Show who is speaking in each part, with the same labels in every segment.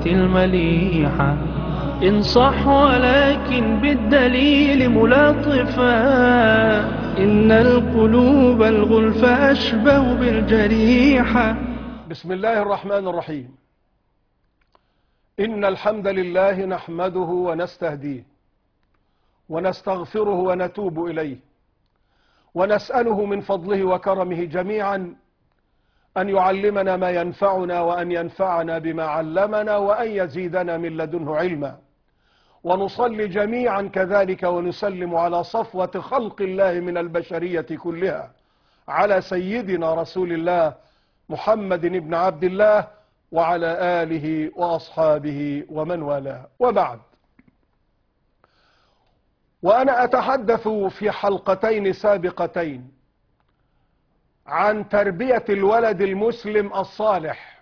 Speaker 1: المليحة، انصح ولكن بالدليل ملاطفا، إن القلوب الغلف أشبه بالجريحة.
Speaker 2: بسم الله الرحمن الرحيم. إن الحمد لله نحمده ونستهديه ونستغفره ونتوب إليه، ونسأله من فضله وكرمه جميعا أن يعلمنا ما ينفعنا، وأن ينفعنا بما علمنا، وأن يزيدنا من لدنه علما. ونصلي جميعا كذلك ونسلم على صفوة خلق الله من البشرية كلها، على سيدنا رسول الله محمد بن عبد الله وعلى آله وأصحابه ومن والاه، وبعد. وأنا أتحدث في حلقتين سابقتين عن تربية الولد المسلم الصالح،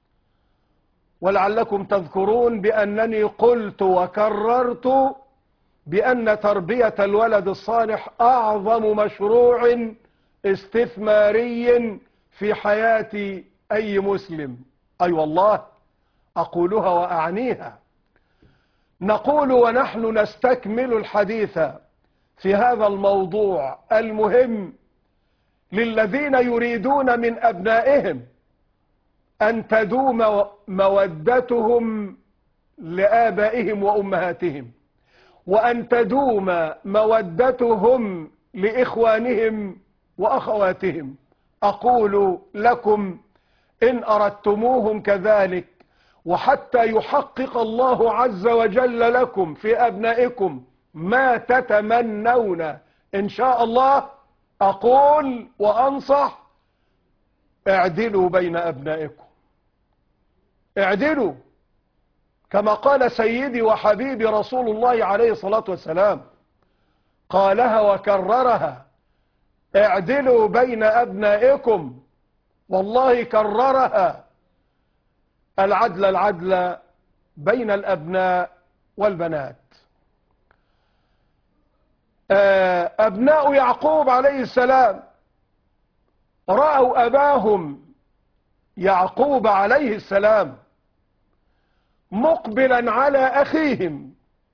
Speaker 2: ولعلكم تذكرون بأنني قلت وكررت بأن تربية الولد الصالح أعظم مشروع استثماري في حياة أي مسلم. أي والله أقولها وأعنيها. نقول ونحن نستكمل الحديث في هذا الموضوع المهم للذين يريدون من أبنائهم أن تدوم مودتهم لآبائهم وأمهاتهم، وأن تدوم مودتهم لإخوانهم وأخواتهم. أقول لكم إن أردتموهم كذلك، وحتى يحقق الله عز وجل لكم في أبنائكم ما تتمنون إن شاء الله، أقول وأنصح: اعدلوا بين أبنائكم، اعدلوا كما قال سيدي وحبيبي رسول الله عليه الصلاة والسلام، قالها وكررها: اعدلوا بين أبنائكم. والله كررها: العدل بين الأبناء والبنات. أبناء يعقوب عليه السلام رأوا أباهم يعقوب عليه السلام مقبلا على أخيهم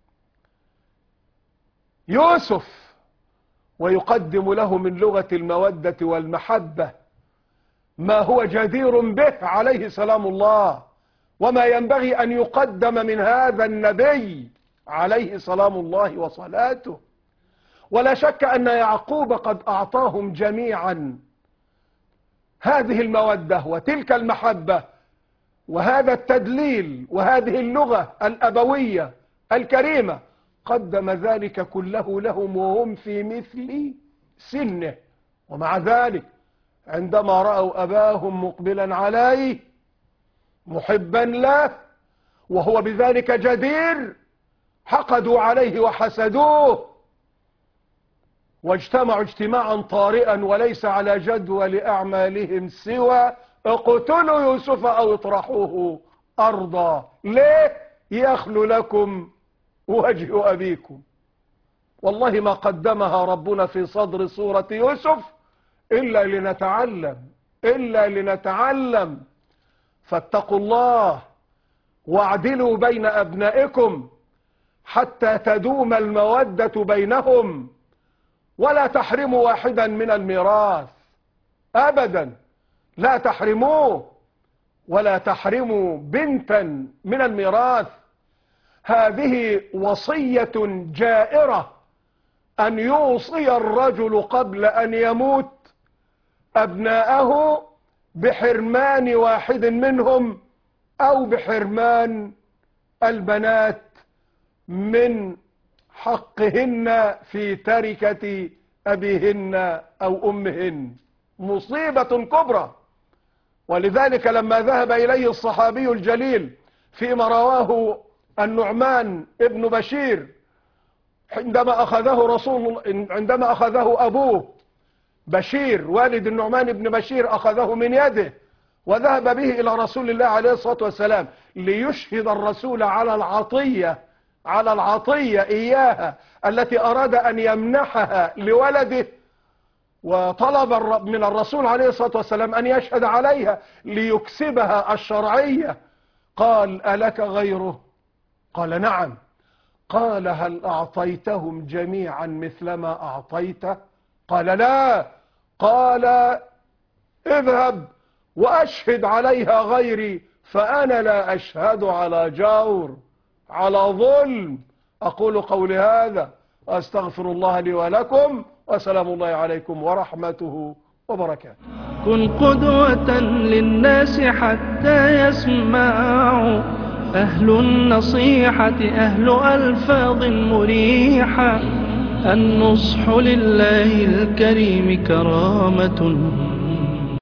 Speaker 2: يوسف، ويقدم له من لغة المودة والمحبة ما هو جدير به عليه سلام الله، وما ينبغي أن يقدم من هذا النبي عليه سلام الله وصلاته. ولا شك أن يعقوب قد أعطاهم جميعا هذه المودة وتلك المحبة وهذا التدليل وهذه اللغة الأبوية الكريمة، قدم ذلك كله لهم وهم في مثل سنه. ومع ذلك عندما رأوا أباهم مقبلا عليه محبا له وهو بذلك جدير، حقدوا عليه وحسدوه، واجتمعوا اجتماعا طارئا وليس على جدول أعمالهم سوى اقتلوا يوسف أو اطرحوه أرضا. ليه؟ يخلو لكم وجه أبيكم. والله ما قدمها ربنا في صدر سورة يوسف إلا لنتعلم. فاتقوا الله واعدلوا بين أبنائكم حتى تدوم المودة بينهم، ولا تحرموا واحدا من الميراث أبدا، لا تحرموه، ولا تحرموا بنتا من الميراث. هذه وصية جائرة أن يوصي الرجل قبل أن يموت أبناءه بحرمان واحد منهم، أو بحرمان البنات من حقهن في تركة أبيهن أو أمهن. مصيبة كبرى. ولذلك لما ذهب إليه الصحابي الجليل فيما رواه النعمان ابن بشير عندما أخذه أبوه بشير والد النعمان ابن بشير، أخذه من يده وذهب به إلى رسول الله عليه الصلاة والسلام ليشهد الرسول على العطية إياها التي أراد أن يمنحها لولده، وطلب من الرسول عليه الصلاة والسلام أن يشهد عليها ليكسبها الشرعية. قال: ألك غيره؟ قال: نعم. قال: هل أعطيتهم جميعا مثلما أعطيته؟ قال: لا. قال: اذهب وأشهد عليها غيري، فأنا لا أشهد على جور، على ظلم. أقول قولي هذا، أستغفر الله لي ولكم، وسلام الله عليكم ورحمته وبركاته.
Speaker 1: كن قدوة للناس حتى يسمعوا، أهل النصيحة أهل ألفاظ مريحة، النصح لله الكريم كرامة،